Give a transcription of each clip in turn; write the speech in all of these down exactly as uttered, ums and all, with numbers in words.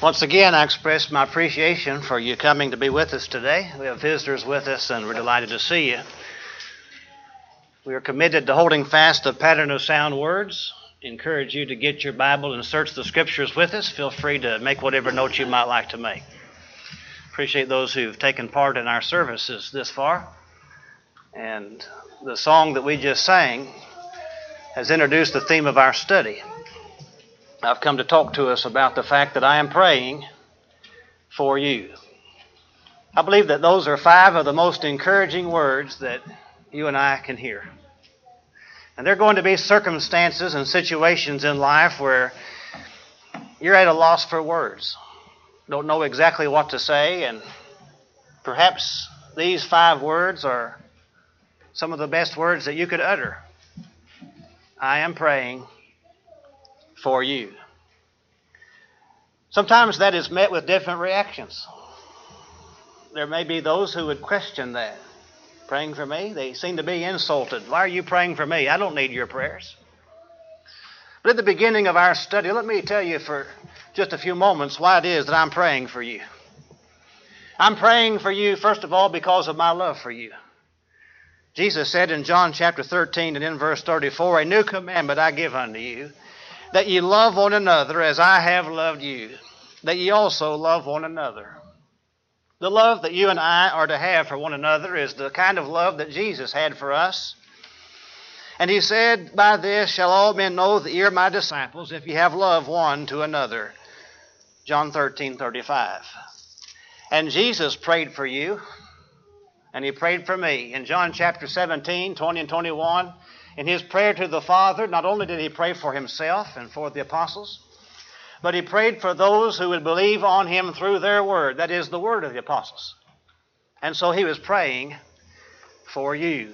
Once again, I express my appreciation for you coming to be with us today. We have visitors with us, and we're delighted to see you. We are committed to holding fast the pattern of sound words. Encourage you to get your Bible and search the Scriptures with us. Feel free to make whatever notes you might like to make. Appreciate those who've taken part in our services this far. And the song that we just sang has introduced the theme of our study. I've come to talk to us about the fact that I am praying for you. I believe that those are five of the most encouraging words that you and I can hear. And there are going to be circumstances and situations in life where you're at a loss for words, don't know exactly what to say, and perhaps these five words are some of the best words that you could utter. I am praying for you. Sometimes that is met with different reactions. There may be those who would question that. Praying for me? They seem to be insulted. Why are you praying for me? I don't need your prayers. But at the beginning of our study, let me tell you for just a few moments why it is that I'm praying for you. I'm praying for you, first of all, because of my love for you. Jesus said in John chapter thirteen and in verse thirty-four, "A new commandment I give unto you, that ye love one another as I have loved you, that ye also love one another." The love that you and I are to have for one another is the kind of love that Jesus had for us. And he said, "By this shall all men know that ye are my disciples, if ye have love one to another." John thirteen thirty-five. And Jesus prayed for you, and he prayed for me. In John chapter seventeen, twenty and twenty-one, in his prayer to the Father, not only did he pray for himself and for the apostles, but he prayed for those who would believe on him through their word, that is, the word of the apostles. And so he was praying for you.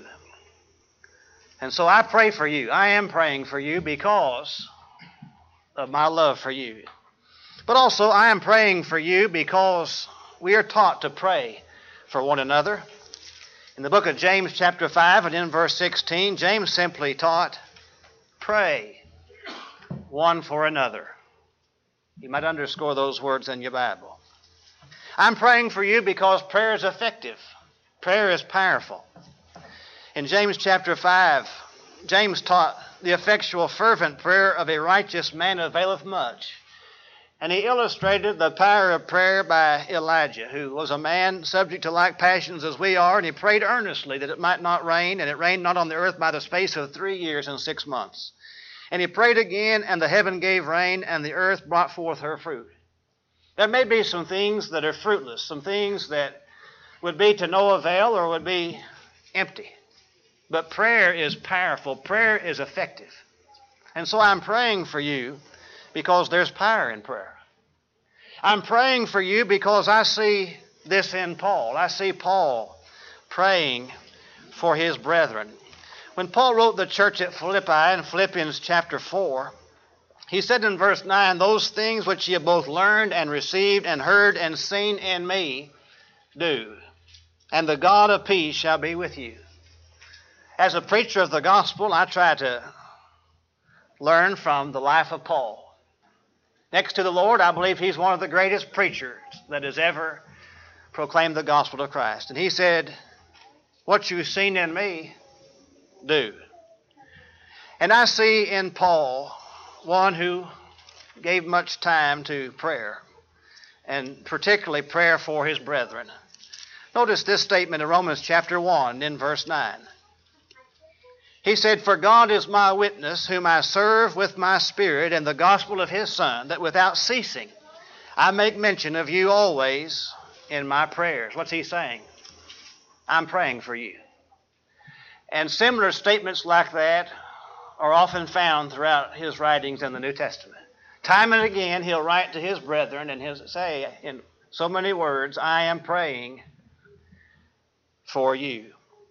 And so I pray for you. I am praying for you because of my love for you. But also I am praying for you because we are taught to pray for one another. In the book of James chapter five and in verse sixteen, James simply taught, pray one for another. You might underscore those words in your Bible. I'm praying for you because prayer is effective. Prayer is powerful. In James chapter five, James taught the effectual fervent prayer of a righteous man availeth much. And he illustrated the power of prayer by Elijah, who was a man subject to like passions as we are, and he prayed earnestly that it might not rain, and it rained not on the earth by the space of three years and six months. And he prayed again, and the heaven gave rain, and the earth brought forth her fruit. There may be some things that are fruitless, some things that would be to no avail or would be empty. But prayer is powerful. Prayer is effective. And so I'm praying for you because there's power in prayer. I'm praying for you because I see this in Paul. I see Paul praying for his brethren. When Paul wrote the church at Philippi in Philippians chapter four, he said in verse nine, "Those things which ye have both learned and received and heard and seen in me, do, and the God of peace shall be with you." As a preacher of the gospel, I try to learn from the life of Paul. Next to the Lord, I believe he's one of the greatest preachers that has ever proclaimed the gospel of Christ. And he said, "What you've seen in me, do." And I see in Paul one who gave much time to prayer, and particularly prayer for his brethren. Notice this statement in Romans chapter one in verse nine. He said, "For God is my witness, whom I serve with my spirit in the gospel of his Son, that without ceasing I make mention of you always in my prayers." What's he saying? I'm praying for you. And similar statements like that are often found throughout his writings in the New Testament. Time and again, he'll write to his brethren and he'll say in so many words, "I am praying for you."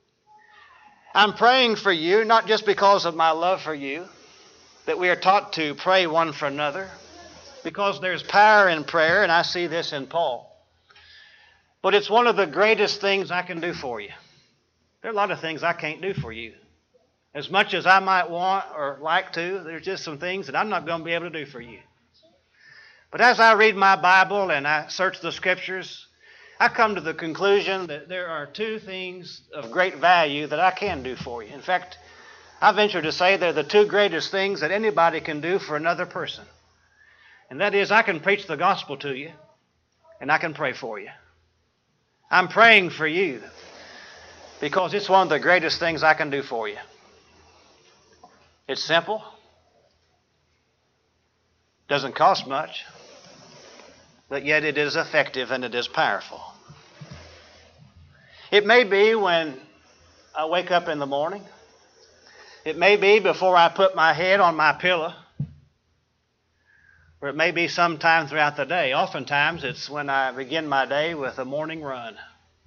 I'm praying for you not just because of my love for you, that we are taught to pray one for another, because there's power in prayer, and I see this in Paul. But it's one of the greatest things I can do for you. There are a lot of things I can't do for you. As much as I might want or like to, there's just some things that I'm not going to be able to do for you. But as I read my Bible and I search the Scriptures, I come to the conclusion that there are two things of great value that I can do for you. In fact, I venture to say they're the two greatest things that anybody can do for another person. And that is, I can preach the gospel to you, and I can pray for you. I'm praying for you because it's one of the greatest things I can do for you. It's simple. Doesn't cost much. But yet it is effective and it is powerful. It may be when I wake up in the morning. It may be before I put my head on my pillow. Or it may be sometime throughout the day. Oftentimes it's when I begin my day with a morning run.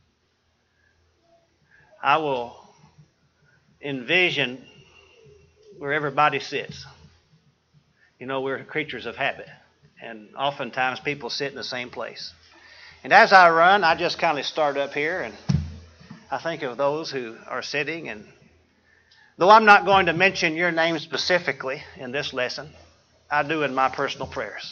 I will envision where everybody sits. You know, we're creatures of habit. And oftentimes people sit in the same place. And as I run, I just kind of start up here and I think of those who are sitting. And though I'm not going to mention your name specifically in this lesson, I do in my personal prayers.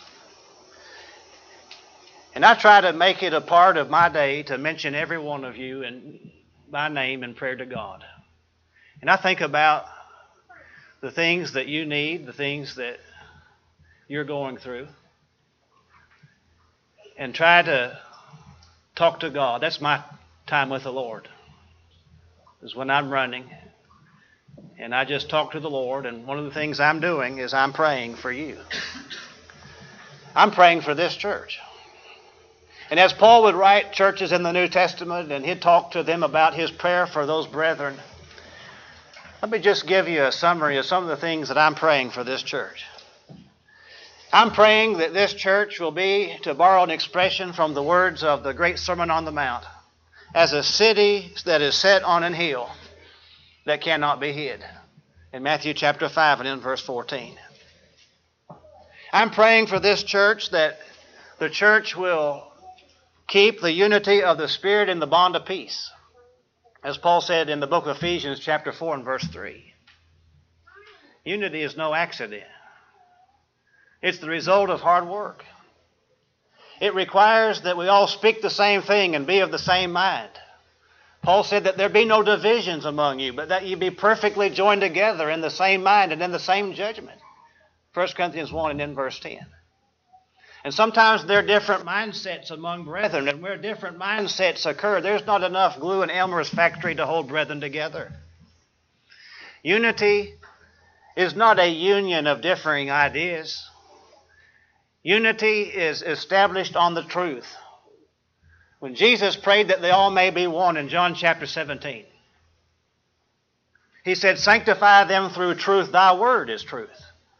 And I try to make it a part of my day to mention every one of you in, by name in prayer to God. And I think about the things that you need, the things that you're going through, and try to talk to God. That's my time with the Lord, is when I'm running and I just talk to the Lord. And one of the things I'm doing is I'm praying for you. I'm praying for this church. And as Paul would write churches in the New Testament and he'd talk to them about his prayer for those brethren, let me just give you a summary of some of the things that I'm praying for this church. I'm praying that this church will be, to borrow an expression from the words of the great Sermon on the Mount, as a city that is set on an hill that cannot be hid. In Matthew chapter five and in verse fourteen. I'm praying for this church that the church will keep the unity of the Spirit in the bond of peace. As Paul said in the book of Ephesians chapter four and verse three. Unity is no accident. It's the result of hard work. It requires that we all speak the same thing and be of the same mind. Paul said that there be no divisions among you, but that you be perfectly joined together in the same mind and in the same judgment. First Corinthians one and in verse ten. And sometimes there are different mindsets among brethren, and where different mindsets occur, there's not enough glue in Elmer's factory to hold brethren together. Unity is not a union of differing ideas. Unity is established on the truth. When Jesus prayed that they all may be one in John chapter seventeen, he said, sanctify them through truth. Thy word is truth.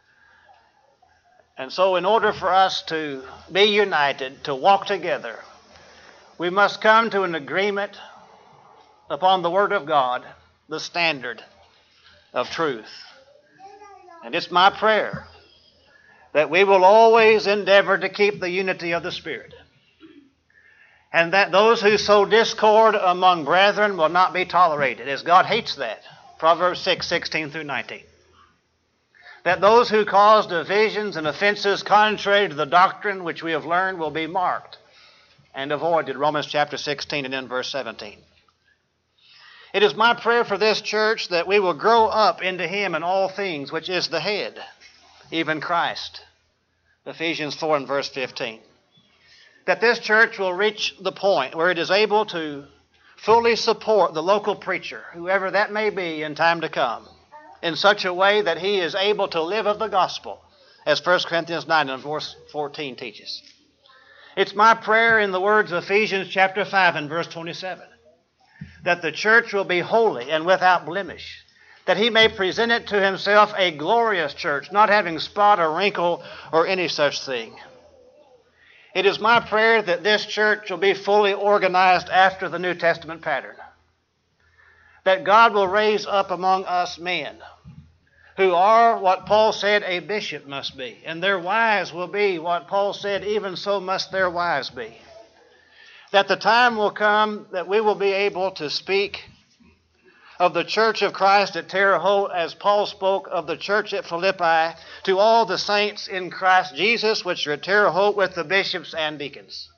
And so in order for us to be united, to walk together, we must come to an agreement upon the word of God, the standard of truth. And it's my prayer that we will always endeavor to keep the unity of the Spirit. And that those who sow discord among brethren will not be tolerated, as God hates that. Proverbs six, sixteen through nineteen. That those who cause divisions and offenses contrary to the doctrine which we have learned will be marked and avoided. Romans chapter sixteen and in verse seventeen. It is my prayer for this church that we will grow up into Him in all things, which is the head, even Christ. Ephesians four and verse fifteen. That this church will reach the point where it is able to fully support the local preacher, whoever that may be in time to come, in such a way that he is able to live of the gospel, as First Corinthians nine and verse fourteen teaches. It's my prayer in the words of Ephesians chapter five and verse twenty-seven, that the church will be holy and without blemish, that he may present it to himself a glorious church, not having spot or wrinkle or any such thing. It is my prayer that this church will be fully organized after the New Testament pattern. That God will raise up among us men who are what Paul said a bishop must be, and their wives will be what Paul said even so must their wives be. That the time will come that we will be able to speak of the church of Christ at Terre Haute, as Paul spoke of the church at Philippi, to all the saints in Christ Jesus which are at Terre Haute with the bishops and deacons.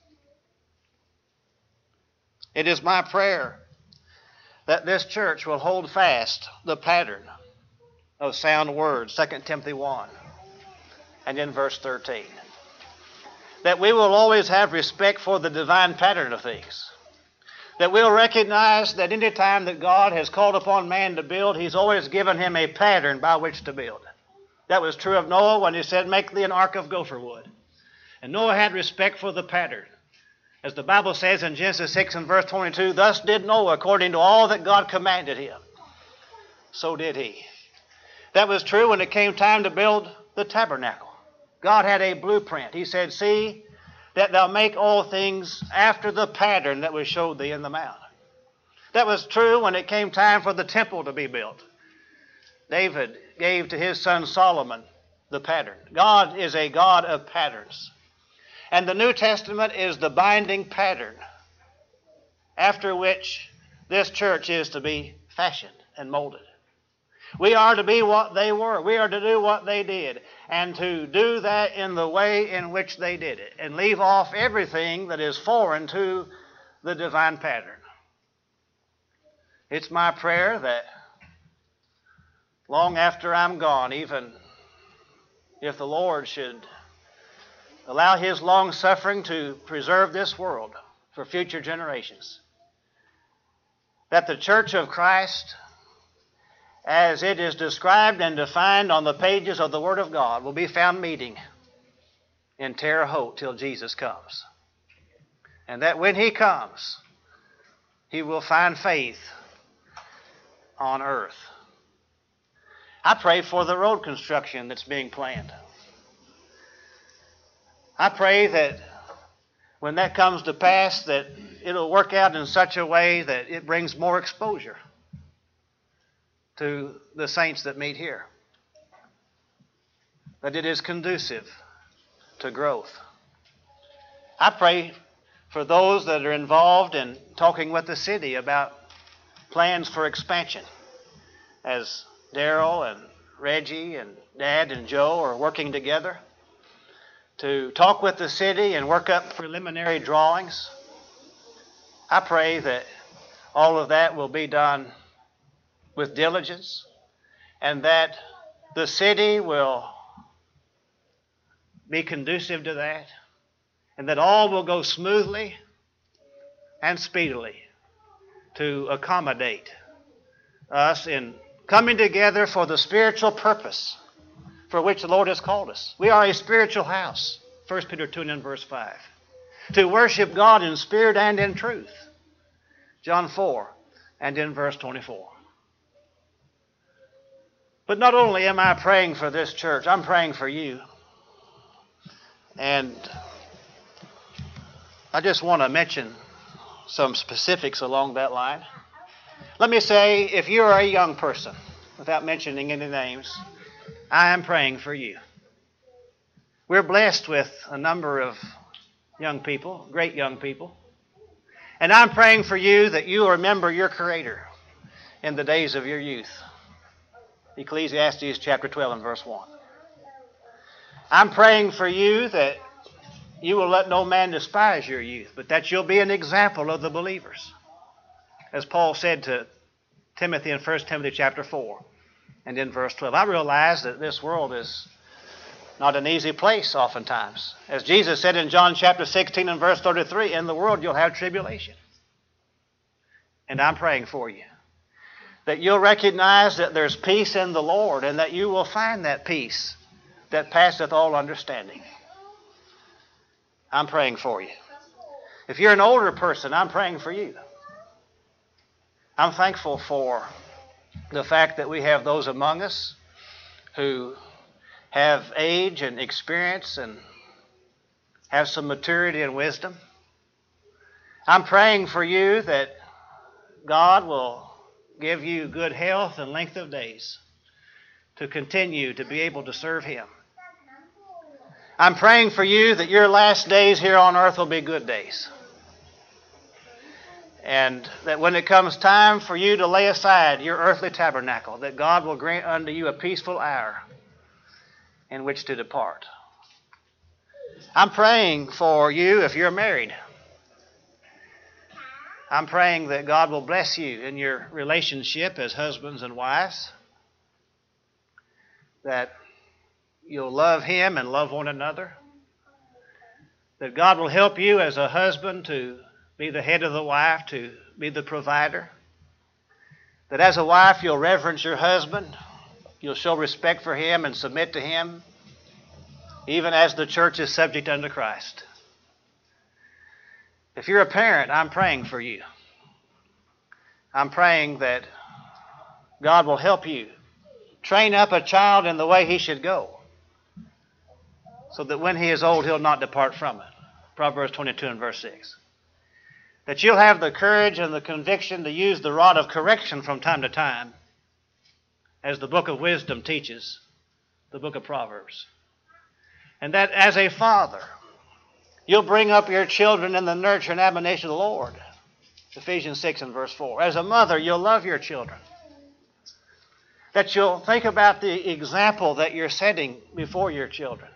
It is my prayer that this church will hold fast the pattern of sound words, Second Timothy one, and in verse thirteen. That we will always have respect for the divine pattern of things. That we'll recognize that any time that God has called upon man to build, He's always given him a pattern by which to build. That was true of Noah when He said, "Make thee an ark of gopher wood." And Noah had respect for the pattern. As the Bible says in Genesis six and verse twenty-two, "Thus did Noah according to all that God commanded him. So did he." That was true when it came time to build the tabernacle. God had a blueprint. He said, "See that thou make all things after the pattern that was showed thee in the mount." That was true when it came time for the temple to be built. David gave to his son Solomon the pattern. God is a God of patterns. And the New Testament is the binding pattern after which this church is to be fashioned and molded. We are to be what they were. We are to do what they did, and to do that in the way in which they did it, and leave off everything that is foreign to the divine pattern. It's my prayer that long after I'm gone, even if the Lord should allow His long suffering to preserve this world for future generations, that the Church of Christ, as it is described and defined on the pages of the Word of God, will be found meeting in Terre Haute till Jesus comes. And that when He comes, He will find faith on earth. I pray for the road construction that's being planned. I pray that when that comes to pass, that it'll work out in such a way that it brings more exposure to the saints that meet here. That it is conducive to growth. I pray for those that are involved in talking with the city about plans for expansion, as Daryl and Reggie and Dad and Joe are working together to talk with the city and work up preliminary drawings. I pray that all of that will be done with diligence, and that the city will be conducive to that, and that all will go smoothly and speedily to accommodate us in coming together for the spiritual purpose for which the Lord has called us. We are a spiritual house, First Peter two and verse five, to worship God in spirit and in truth, John four and in verse twenty-four. But not only am I praying for this church, I'm praying for you. And I just want to mention some specifics along that line. Let me say, if you're a young person, without mentioning any names, I am praying for you. We're blessed with a number of young people, great young people. And I'm praying for you that you remember your Creator in the days of your youth. Ecclesiastes chapter twelve and verse one. I'm praying for you that you will let no man despise your youth, but that you'll be an example of the believers. As Paul said to Timothy in First Timothy chapter four and in verse twelve. I realize that this world is not an easy place oftentimes. As Jesus said in John chapter sixteen and verse thirty-three, in the world you'll have tribulation. And I'm praying for you that you'll recognize that there's peace in the Lord, and that you will find that peace that passeth all understanding. I'm praying for you. If you're an older person, I'm praying for you. I'm thankful for the fact that we have those among us who have age and experience and have some maturity and wisdom. I'm praying for you that God will give you good health and length of days to continue to be able to serve Him. I'm praying for you that your last days here on earth will be good days. And that when it comes time for you to lay aside your earthly tabernacle, that God will grant unto you a peaceful hour in which to depart. I'm praying for you if you're married. I'm praying that God will bless you in your relationship as husbands and wives, that you'll love Him and love one another, that God will help you as a husband to be the head of the wife, to be the provider, that as a wife you'll reverence your husband, you'll show respect for him and submit to him, even as the church is subject unto Christ. If you're a parent, I'm praying for you. I'm praying that God will help you train up a child in the way he should go, so that when he is old, he'll not depart from it. Proverbs twenty-two and verse six. That you'll have the courage and the conviction to use the rod of correction from time to time, as the book of wisdom teaches, the book of Proverbs. And that as a father, you'll bring up your children in the nurture and admonition of the Lord. Ephesians six and verse four. As a mother, you'll love your children. That you'll think about the example that you're setting before your children.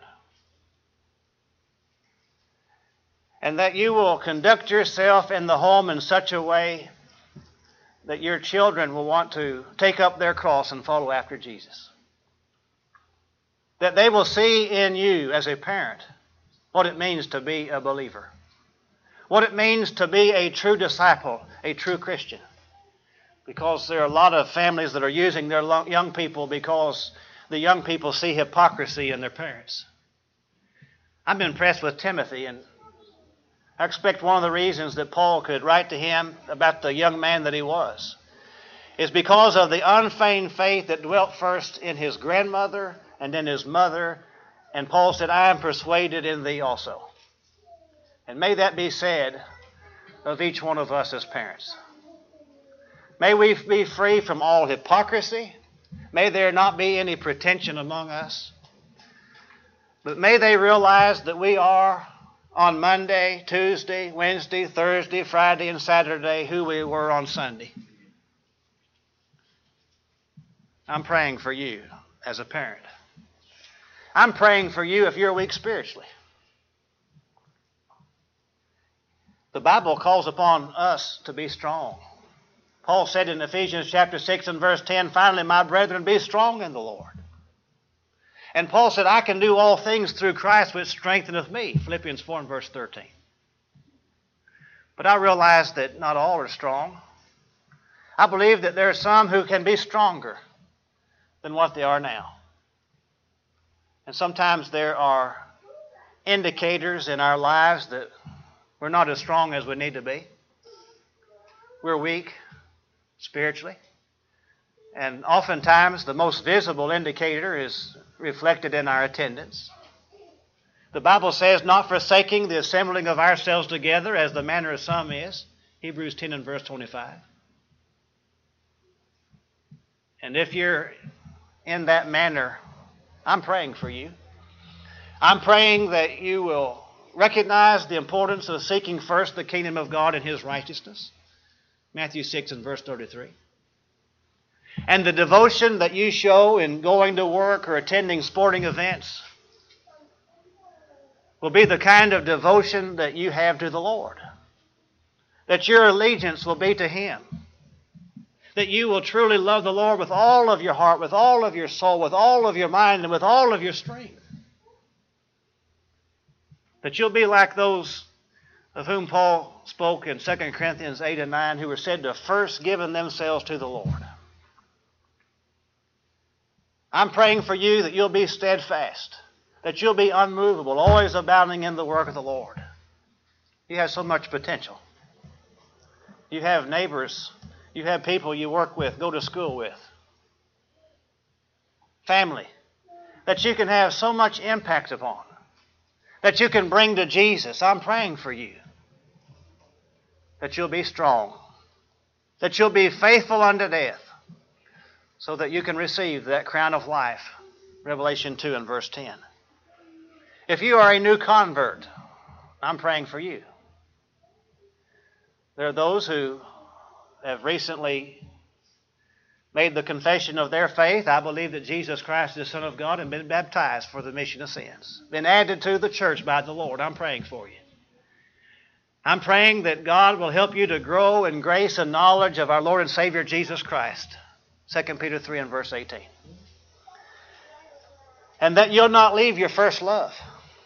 And that you will conduct yourself in the home in such a way that your children will want to take up their cross and follow after Jesus. That they will see in you as a parent what it means to be a believer, what it means to be a true disciple, a true Christian. Because there are a lot of families that are using their young people because the young people see hypocrisy in their parents. I'm impressed with Timothy, and I expect one of the reasons that Paul could write to him about the young man that he was is because of the unfeigned faith that dwelt first in his grandmother and in his mother. And Paul said, I am persuaded in thee also. And may that be said of each one of us as parents. May we be free from all hypocrisy. May there not be any pretension among us. But may they realize that we are on Monday, Tuesday, Wednesday, Thursday, Friday, and Saturday who we were on Sunday. I'm praying for you as a parent. I'm praying for you if you're weak spiritually. The Bible calls upon us to be strong. Paul said in Ephesians chapter six and verse ten, finally, my brethren, be strong in the Lord. And Paul said, I can do all things through Christ which strengtheneth me. Philippians four and verse thirteen. But I realize that not all are strong. I believe that there are some who can be stronger than what they are now. And sometimes there are indicators in our lives that we're not as strong as we need to be. We're weak spiritually. And oftentimes the most visible indicator is reflected in our attendance. The Bible says, not forsaking the assembling of ourselves together as the manner of some is. Hebrews ten and verse twenty-five. And if you're in that manner, I'm praying for you. I'm praying that you will recognize the importance of seeking first the kingdom of God and His righteousness. Matthew six and verse thirty-three. And the devotion that you show in going to work or attending sporting events will be the kind of devotion that you have to the Lord. That your allegiance will be to Him. That you will truly love the Lord with all of your heart, with all of your soul, with all of your mind, and with all of your strength. That you'll be like those of whom Paul spoke in Second Corinthians eight and nine, who were said to first given themselves to the Lord. I'm praying for you that you'll be steadfast, that you'll be unmovable, always abounding in the work of the Lord. You have so much potential. You have neighbors, you have people you work with, go to school with, family, that you can have so much impact upon, that you can bring to Jesus. I'm praying for you, that you'll be strong, that you'll be faithful unto death, so that you can receive that crown of life. Revelation two and verse ten. If you are a new convert, I'm praying for you. There are those who have recently made the confession of their faith. I believe that Jesus Christ is the Son of God and been baptized for the remission of sins. Been added to the church by the Lord. I'm praying for you. I'm praying that God will help you to grow in grace and knowledge of our Lord and Savior Jesus Christ. Second Peter three and verse eighteen. And that you'll not leave your first love.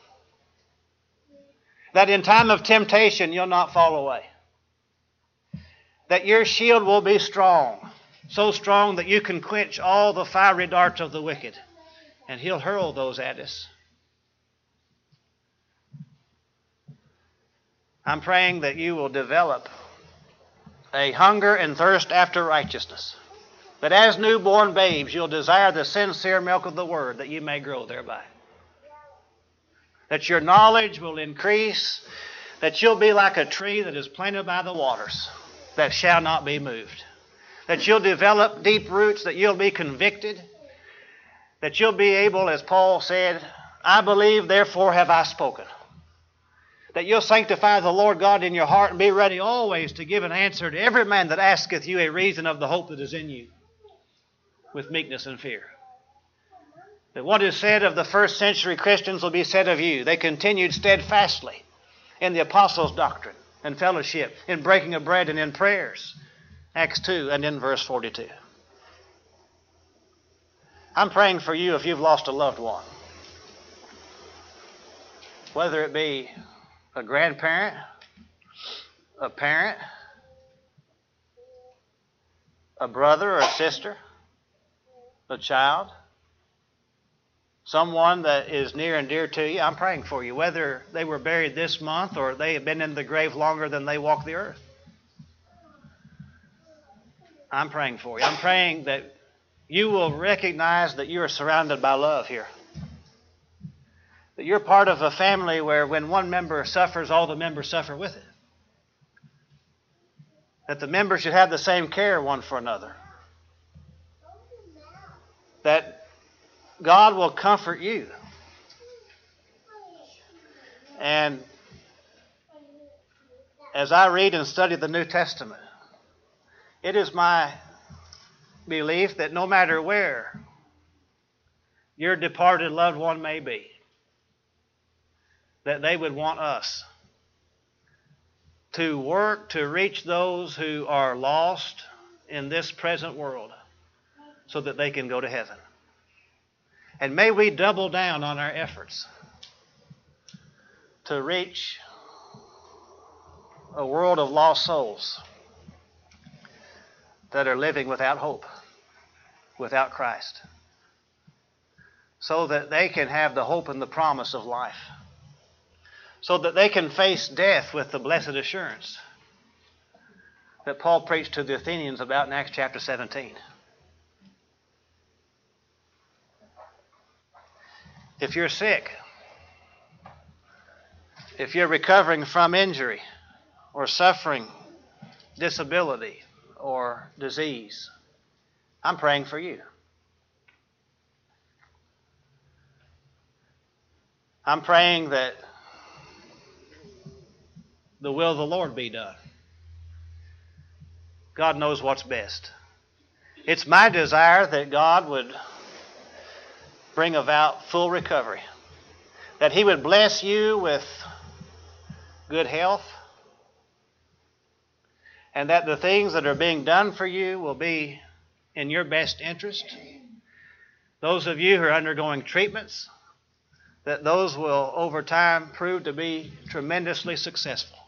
That in time of temptation you'll not fall away. That your shield will be strong. So strong that you can quench all the fiery darts of the wicked. And he'll hurl those at us. I'm praying that you will develop a hunger and thirst after righteousness. That as newborn babes, you'll desire the sincere milk of the Word, that you may grow thereby. That your knowledge will increase, that you'll be like a tree that is planted by the waters, that shall not be moved. That you'll develop deep roots, that you'll be convicted, that you'll be able, as Paul said, I believe, therefore have I spoken. That you'll sanctify the Lord God in your heart and be ready always to give an answer to every man that asketh you a reason of the hope that is in you, with meekness and fear. That what is said of the first century Christians will be said of you. They continued steadfastly in the apostles' doctrine and fellowship, in breaking of bread and in prayers. Acts two and in verse forty-two. I'm praying for you if you've lost a loved one. Whether it be a grandparent, a parent, a brother or a sister, a child, someone that is near and dear to you, I'm praying for you, whether they were buried this month or they have been in the grave longer than they walk the earth. I'm praying for you. I'm praying that you will recognize that you are surrounded by love here. That you're part of a family where when one member suffers, all the members suffer with it. That the members should have the same care one for another. That God will comfort you. And as I read and study the New Testament, it is my belief that no matter where your departed loved one may be, that they would want us to work to reach those who are lost in this present world so that they can go to heaven. And may we double down on our efforts to reach a world of lost souls that are living without hope, without Christ, so that they can have the hope and the promise of life, so that they can face death with the blessed assurance that Paul preached to the Athenians about in Acts chapter seventeen. If you're sick, if you're recovering from injury or suffering disability or disease, I'm praying for you. I'm praying that the will of the Lord be done. God knows what's best. It's my desire that God would bring about full recovery, that He would bless you with good health, and that the things that are being done for you will be in your best interest. Those of you who are undergoing treatments, that those will over time prove to be tremendously successful.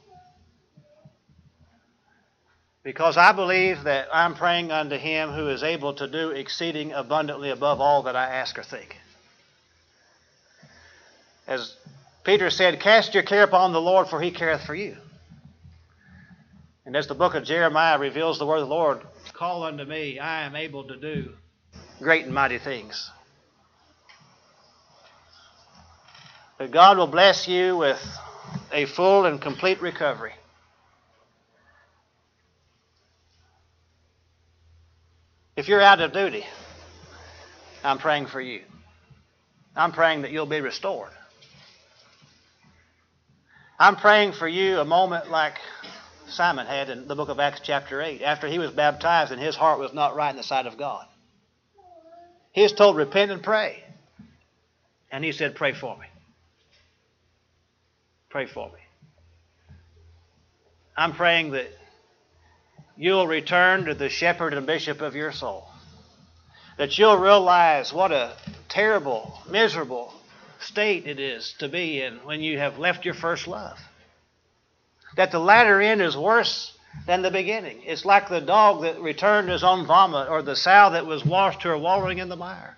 Because I believe that I'm praying unto Him who is able to do exceeding abundantly above all that I ask or think. As Peter said, cast your care upon the Lord, for He careth for you. And as the book of Jeremiah reveals the word of the Lord, call unto me, I am able to do great and mighty things. That God will bless you with a full and complete recovery. If you're out of duty, I'm praying for you. I'm praying that you'll be restored. I'm praying for you a moment like Simon had in the book of Acts chapter eight, after he was baptized and his heart was not right in the sight of God. He was told, repent and pray. And he said, pray for me. Pray for me. I'm praying that you'll return to the shepherd and bishop of your soul. That you'll realize what a terrible, miserable state it is to be in when you have left your first love. That the latter end is worse than the beginning. It's like the dog that returned his own vomit, or the sow that was washed her wallowing in the mire.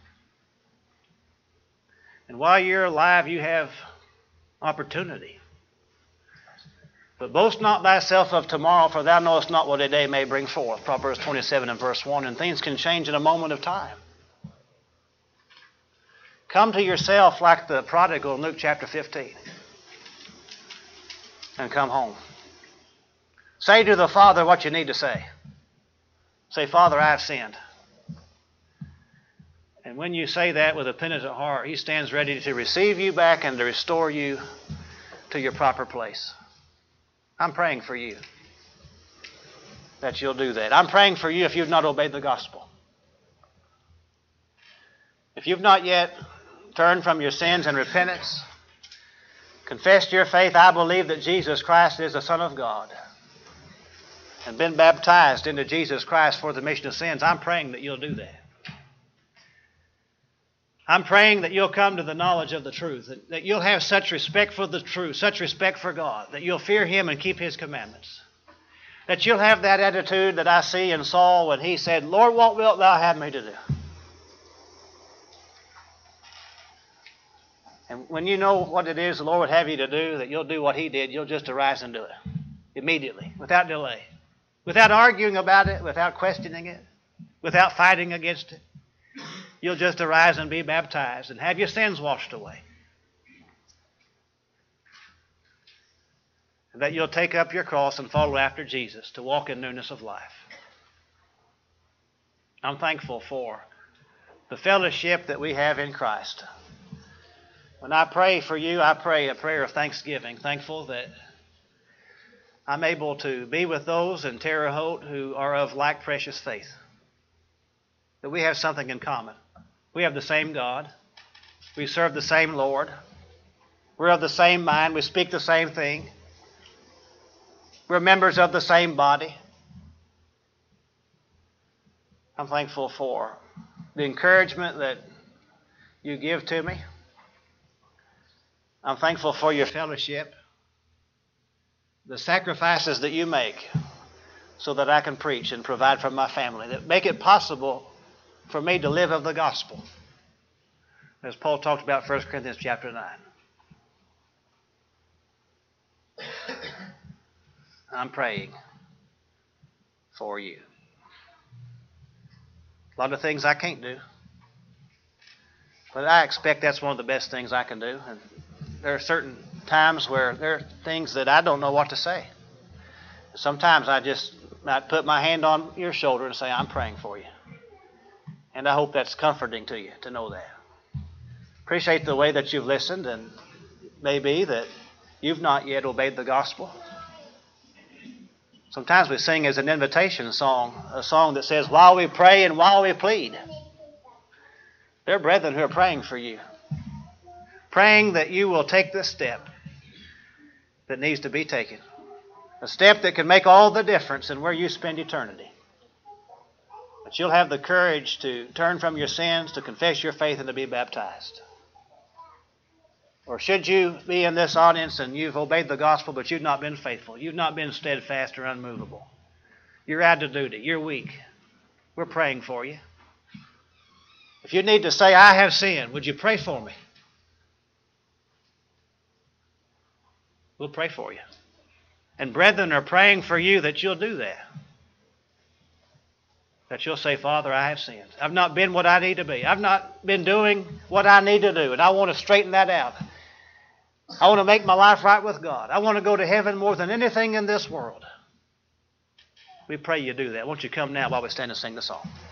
And while you're alive, you have opportunity. But boast not thyself of tomorrow, for thou knowest not what a day may bring forth. Proverbs twenty-seven and verse one. And things can change in a moment of time. Come to yourself like the prodigal in Luke chapter fifteen. And come home. Say to the Father what you need to say. Say, Father, I have sinned. And when you say that with a penitent heart, He stands ready to receive you back and to restore you to your proper place. I'm praying for you that you'll do that. I'm praying for you if you've not obeyed the gospel. If you've not yet turned from your sins and repentance, confessed your faith, I believe that Jesus Christ is the Son of God, and been baptized into Jesus Christ for the remission of sins, I'm praying that you'll do that. I'm praying that you'll come to the knowledge of the truth, that, that you'll have such respect for the truth, such respect for God, that you'll fear Him and keep His commandments. That you'll have that attitude that I see in Saul when he said, Lord, what wilt thou have me to do? And when you know what it is the Lord would have you to do, that you'll do what He did, you'll just arise and do it immediately, without delay, without arguing about it, without questioning it, without fighting against it. You'll just arise and be baptized and have your sins washed away. And that you'll take up your cross and follow after Jesus to walk in newness of life. I'm thankful for the fellowship that we have in Christ. When I pray for you, I pray a prayer of thanksgiving, thankful that I'm able to be with those in Terre Haute who are of like precious faith. That we have something in common. We have the same God. We serve the same Lord. We're of the same mind. We speak the same thing. We're members of the same body. I'm thankful for the encouragement that you give to me. I'm thankful for your fellowship, the sacrifices that you make so that I can preach and provide for my family, that make it possible for me to live of the gospel, as Paul talked about First Corinthians chapter nine. I'm praying for you. A lot of things I can't do, but I expect that's one of the best things I can do. And there are certain times where there are things that I don't know what to say. Sometimes I just might put my hand on your shoulder and say, I'm praying for you. And I hope that's comforting to you to know that. Appreciate the way that you've listened, and it may be that you've not yet obeyed the gospel. Sometimes we sing as an invitation song, a song that says, while we pray and while we plead. There are brethren who are praying for you, praying that you will take this step that needs to be taken, a step that can make all the difference in where you spend eternity. But you'll have the courage to turn from your sins, to confess your faith, and to be baptized. Or should you be in this audience and you've obeyed the gospel, but you've not been faithful, you've not been steadfast or unmovable, you're out of duty, you're weak, we're praying for you. If you need to say, I have sinned, would you pray for me? We'll pray for you. And brethren are praying for you that you'll do that. That you'll say, Father, I have sinned. I've not been what I need to be. I've not been doing what I need to do, and I want to straighten that out. I want to make my life right with God. I want to go to heaven more than anything in this world. We pray you do that. Won't you come now while we stand and sing the song?